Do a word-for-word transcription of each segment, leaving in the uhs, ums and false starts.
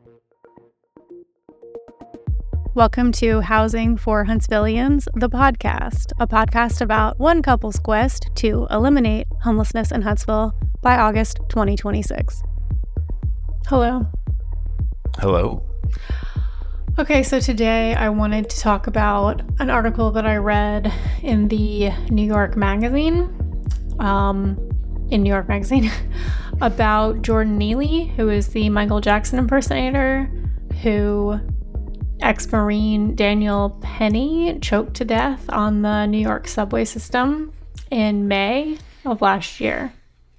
Welcome to Housing for Huntsvillians, the podcast, a podcast about one couple's quest to eliminate homelessness in Huntsville by August twenty twenty-six. Hello. Hello. Okay, so today I wanted to talk about an article that I read in the New York Magazine, um, in New York Magazine, about Jordan Neely, who is the Michael Jackson impersonator, who ex-Marine Daniel Penny choked to death on the New York subway system in May of last year.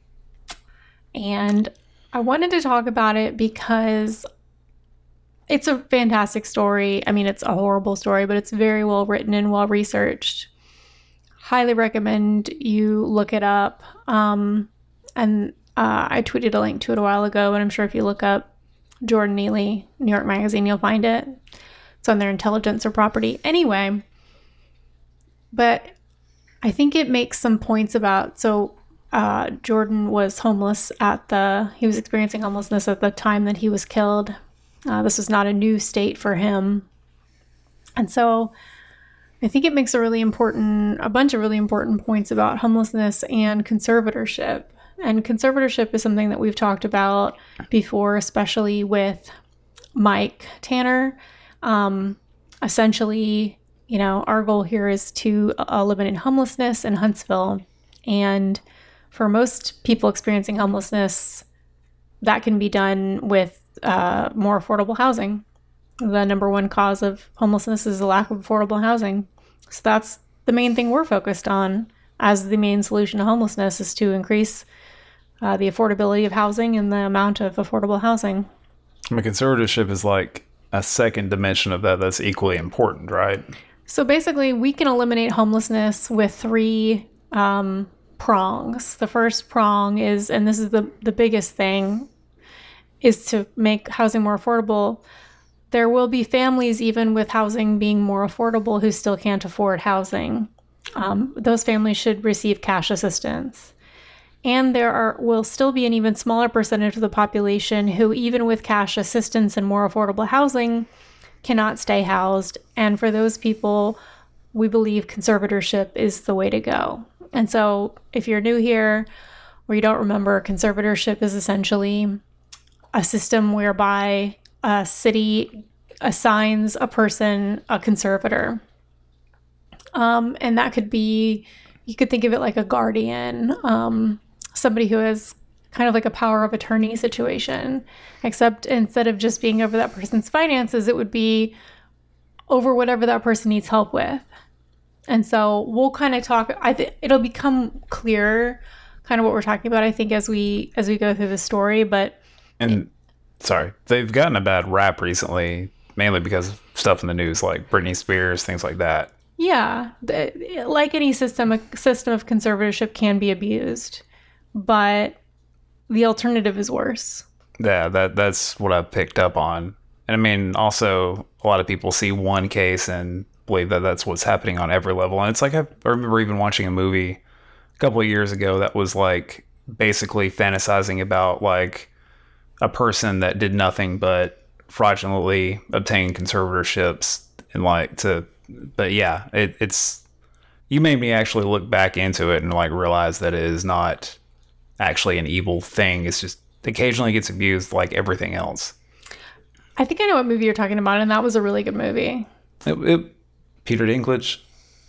And I wanted to talk about it because it's a fantastic story. I mean, it's a horrible story, but it's very well written and well researched. Highly recommend you look it up. Um, and uh, I tweeted a link to it a while ago, and I'm sure if you look up Jordan Neely, New York Magazine, you'll find it. It's on their intelligence or property. Anyway, but I think it makes some points about, so uh, Jordan was homeless at the, he was experiencing homelessness at the time that he was killed. Uh, this was not a new state for him. And so I think it makes a really important, a bunch of really important points about homelessness and conservatorship. And conservatorship is something that we've talked about before, especially with Mike Tanner. Um, essentially, you know, our goal here is to eliminate homelessness in Huntsville. And for most people experiencing homelessness, that can be done with uh, more affordable housing. The number one cause of homelessness is a lack of affordable housing. So that's the main thing we're focused on as the main solution to homelessness, is to increase uh, the affordability of housing and the amount of affordable housing. I mean, conservatorship is like a second dimension of that that's equally important, right? So basically, we can eliminate homelessness with three um, prongs. The first prong is, and this is the, the biggest thing, is to make housing more affordable. There will be families, even with housing being more affordable, who still can't afford housing. Um, those families should receive cash assistance. And there are will still be an even smaller percentage of the population who, even with cash assistance and more affordable housing, cannot stay housed. And for those people, we believe conservatorship is the way to go. And so if you're new here or you don't remember, conservatorship is essentially a system whereby a city assigns a person a conservator. Um, and that could be, you could think of it like a guardian, um, somebody who has kind of like a power of attorney situation, except instead of just being over that person's finances, it would be over whatever that person needs help with. And so we'll kind of talk, I think it'll become clearer kind of what we're talking about, I think, as we, as we go through the story, but. And sorry, they've gotten a bad rap recently, mainly because of stuff in the news like Britney Spears, things like that. Yeah. Like any system, a system of conservatorship can be abused, but the alternative is worse. Yeah, that that's what I've picked up on. And I mean, also, a lot of people see one case and believe that that's what's happening on every level. And it's like, I remember even watching a movie a couple of years ago that was like basically fantasizing about like a person that did nothing but fraudulently obtain conservatorships and like to, but yeah, it, it's, you made me actually look back into it and like realize that it is not actually an evil thing. It's just occasionally gets abused like everything else. I think I know what movie you're talking about, and that was a really good movie. It, it, Peter Dinklage.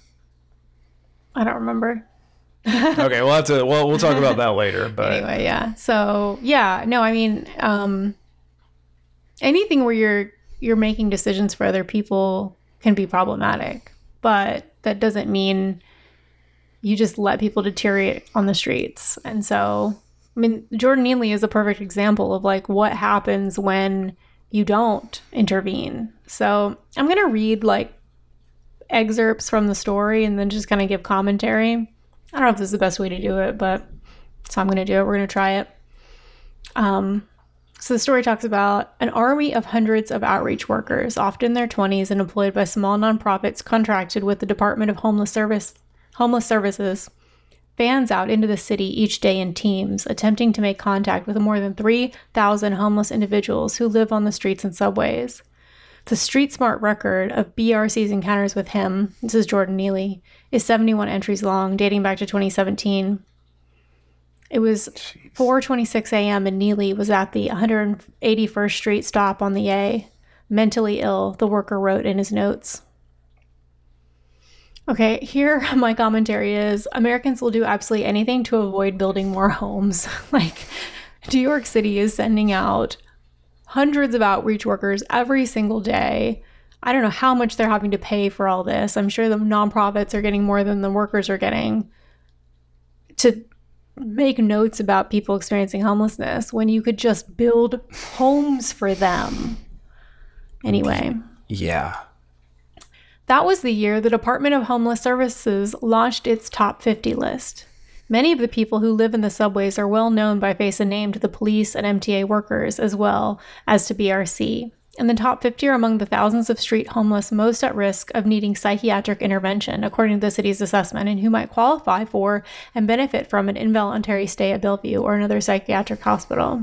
I don't remember. Okay, we'll have to. Well, we'll talk about that later. But anyway, yeah. So yeah, no, I mean, um, anything where you're you're making decisions for other people can be problematic, but that doesn't mean you just let people deteriorate on the streets. And so, I mean, Jordan Neely is a perfect example of like what happens when you don't intervene. So I'm going to read like excerpts from the story and then just kind of give commentary. I don't know if this is the best way to do it, but so I'm going to do it. We're going to try it. Um, so the story talks about an army of hundreds of outreach workers, often in their twenties and employed by small nonprofits contracted with the Department of Homeless Service, Homeless Services, fans out into the city each day in teams, attempting to make contact with more than three thousand homeless individuals who live on the streets and subways. The Street Smart record of B R C's encounters with him, this is Jordan Neely, is seventy-one entries long, dating back to twenty seventeen. It was four twenty-six a.m. and Neely was at the one hundred eighty-first Street stop on the A. Mentally ill, the worker wrote in his notes. Okay, here my commentary is, Americans will do absolutely anything to avoid building more homes. Like, New York City is sending out hundreds of outreach workers every single day. I don't know how much they're having to pay for all this. I'm sure the nonprofits are getting more than the workers are getting to make notes about people experiencing homelessness when you could just build homes for them. Anyway. Yeah. That was the year the Department of Homeless Services launched its top fifty list. Many of the people who live in the subways are well known by face and name to the police and M T A workers as well as to B R C. And the top fifty are among the thousands of street homeless most at risk of needing psychiatric intervention, according to the city's assessment, and who might qualify for and benefit from an involuntary stay at Bellevue or another psychiatric hospital.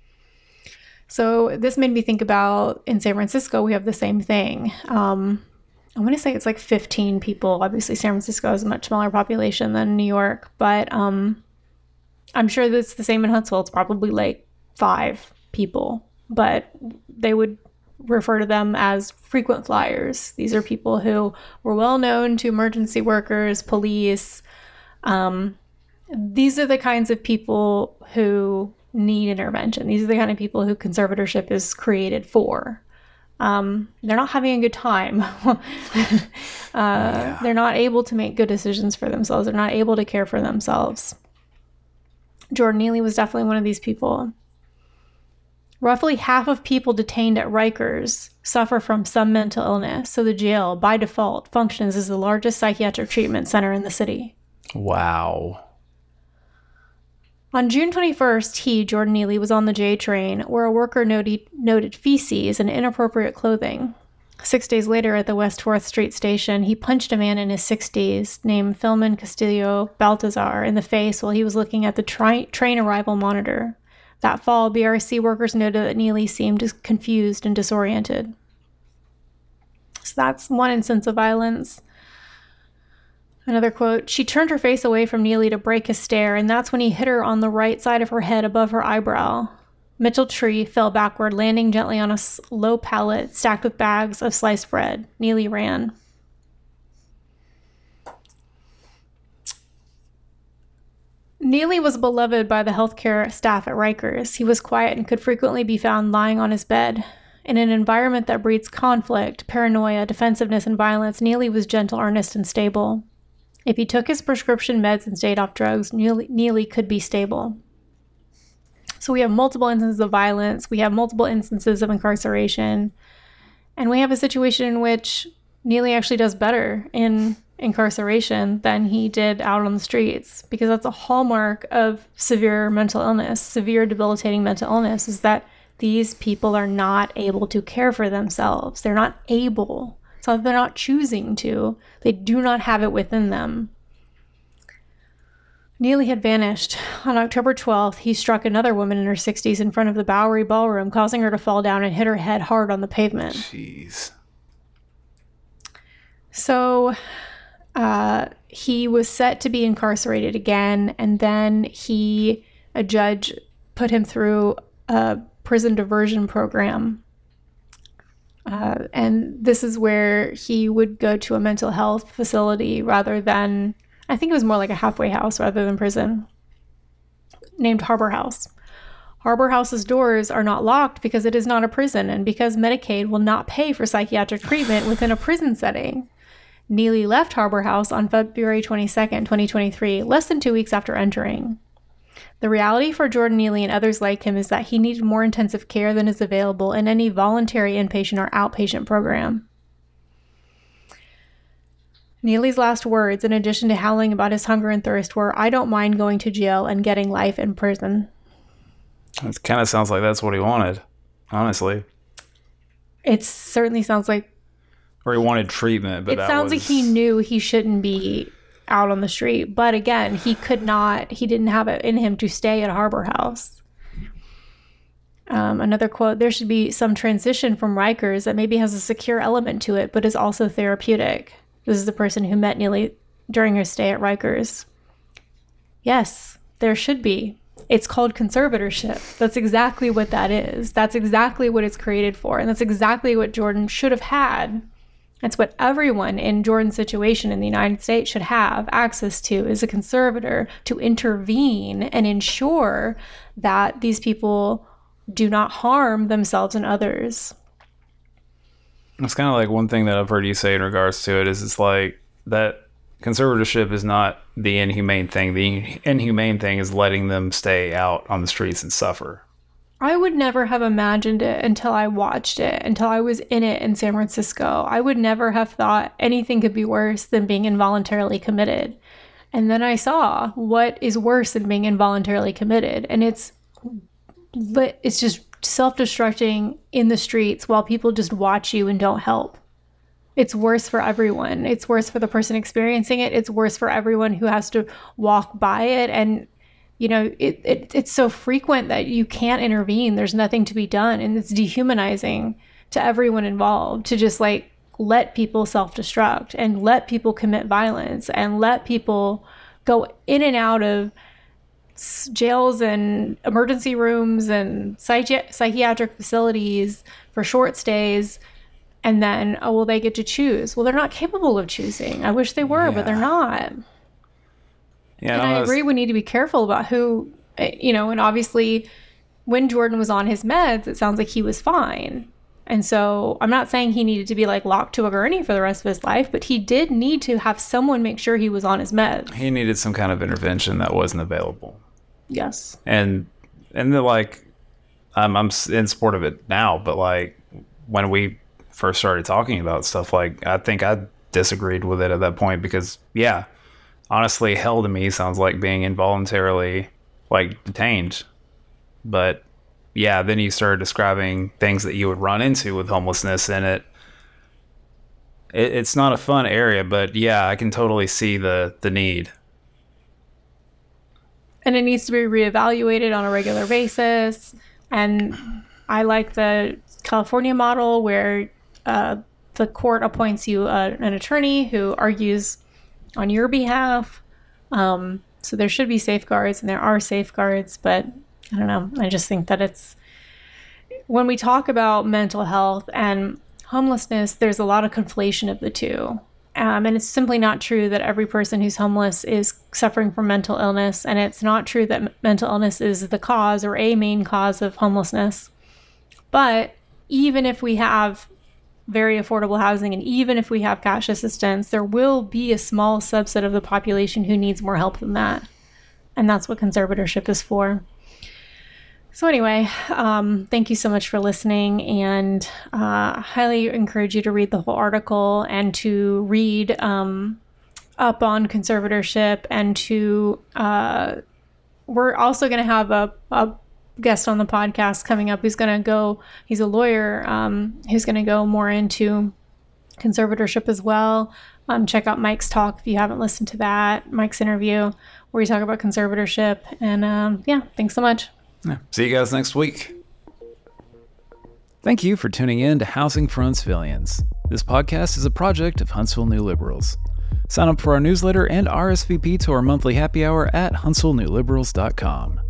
So this made me think about, in San Francisco, we have the same thing. Um, I want to say it's like fifteen people. Obviously, San Francisco has a much smaller population than New York, but um, I'm sure that's the same in Huntsville. It's probably like five people, but they would refer to them as frequent flyers. These are people who were well known to emergency workers, police. Um, these are the kinds of people who need intervention. These are the kind of people who conservatorship is created for. Um, they're not having a good time. uh, yeah. They're not able to make good decisions for themselves. They're not able to care for themselves. Jordan Neely was definitely one of these people. Roughly half of people detained at Rikers suffer from some mental illness, so the jail, by default, functions as the largest psychiatric treatment center in the city. Wow. On June twenty-first, he, Jordan Neely, was on the J train where a worker noted, noted feces and inappropriate clothing. Six days later at the West fourth Street station, he punched a man in his sixties named Philman Castillo Baltazar in the face while he was looking at the tri- train arrival monitor. That fall, B R C workers noted that Neely seemed confused and disoriented. So that's one instance of violence. Another quote, she turned her face away from Neely to break his stare, and that's when he hit her on the right side of her head above her eyebrow. Mitchell Tree fell backward, landing gently on a low pallet stacked with bags of sliced bread. Neely ran. Neely was beloved by the healthcare staff at Rikers. He was quiet and could frequently be found lying on his bed. In an environment that breeds conflict, paranoia, defensiveness, and violence, Neely was gentle, earnest, and stable. If he took his prescription meds and stayed off drugs, Neely, Neely could be stable. So we have multiple instances of violence. We have multiple instances of incarceration. And we have a situation in which Neely actually does better in incarceration than he did out on the streets, because that's a hallmark of severe mental illness, severe debilitating mental illness, is that these people are not able to care for themselves. They're not able. So they're not choosing to. They do not have it within them. Neely had vanished. On October twelfth, he struck another woman in her sixties in front of the Bowery Ballroom, causing her to fall down and hit her head hard on the pavement. Jeez. So uh, he was set to be incarcerated again, and then he, a judge, put him through a prison diversion program. Uh, and this is where he would go to a mental health facility rather than, I think it was more like a halfway house rather than prison, named Harbor House. Harbor House's doors are not locked because it is not a prison and because Medicaid will not pay for psychiatric treatment within a prison setting. Neely left Harbor House on February twenty-second, twenty twenty-three, less than two weeks after entering. The reality for Jordan Neely and others like him is that he needed more intensive care than is available in any voluntary inpatient or outpatient program. Neely's last words, in addition to howling about his hunger and thirst, were, "I don't mind going to jail and getting life in prison." It kind of sounds like that's what he wanted, honestly. It certainly sounds like... Or he wanted treatment, but it that sounds was... like he knew he shouldn't be out on the street. But again, he could not, he didn't have it in him to stay at Harbor House. Um, another quote, there should be some transition from Rikers that maybe has a secure element to it, but is also therapeutic. This is the person who met Neely during her stay at Rikers. Yes, there should be. It's called conservatorship. That's exactly what that is. That's exactly what it's created for. And that's exactly what Jordan should have had. That's what everyone in Jordan's situation in the United States should have access to, is a conservator to intervene and ensure that these people do not harm themselves and others. It's kind of like one thing that I've heard you say in regards to it is it's like that conservatorship is not the inhumane thing. The inhumane thing is letting them stay out on the streets and suffer. I would never have imagined it until I watched it, until I was in it in San Francisco. I would never have thought anything could be worse than being involuntarily committed. And then I saw what is worse than being involuntarily committed. And it's it's just self-destructing in the streets while people just watch you and don't help. It's worse for everyone. It's worse for the person experiencing it. It's worse for everyone who has to walk by it. And, you know, it, it it's so frequent that you can't intervene. There's nothing to be done. And it's dehumanizing to everyone involved to just like let people self-destruct and let people commit violence and let people go in and out of jails and emergency rooms and psychi- psychiatric facilities for short stays. And then, oh, well, they get to choose. Well, they're not capable of choosing. I wish they were, yeah. But they're not. Yeah, and I was... agree we need to be careful about who, you know, and obviously when Jordan was on his meds, it sounds like he was fine. And so I'm not saying he needed to be like locked to a gurney for the rest of his life, but he did need to have someone make sure he was on his meds. He needed some kind of intervention that wasn't available. Yes. And, and the, like, I'm, I'm in support of it now, but like when we first started talking about stuff, like I think I disagreed with it at that point because yeah, honestly, hell to me sounds like being involuntarily like detained. But yeah, then you started describing things that you would run into with homelessness, and it, it it's not a fun area, but yeah, I can totally see the the need. And it needs to be reevaluated on a regular basis. And I like the California model where uh, the court appoints you uh, an attorney who argues on your behalf. Um, so there should be safeguards, and there are safeguards, but I don't know. I just think that it's, when we talk about mental health and homelessness, there's a lot of conflation of the two. Um, and it's simply not true that every person who's homeless is suffering from mental illness. And it's not true that m- mental illness is the cause or a main cause of homelessness. But even if we have very affordable housing and even if we have cash assistance, there will be a small subset of the population who needs more help than that. And that's what conservatorship is for. So anyway, um, thank you so much for listening, and uh, I highly encourage you to read the whole article and to read um, up on conservatorship, and to, uh, we're also going to have a, a guest on the podcast coming up who's going to go, he's a lawyer, um, who's going to go more into conservatorship as well. Um, check out Mike's talk if you haven't listened to that, Mike's interview, where we talk about conservatorship. And um, yeah, thanks so much. Yeah. See you guys next week. Thank you for tuning in to Housing for Huntsvillians. This podcast is a project of Huntsville New Liberals. Sign up for our newsletter and R S V P to our monthly happy hour at huntsville new liberals dot com.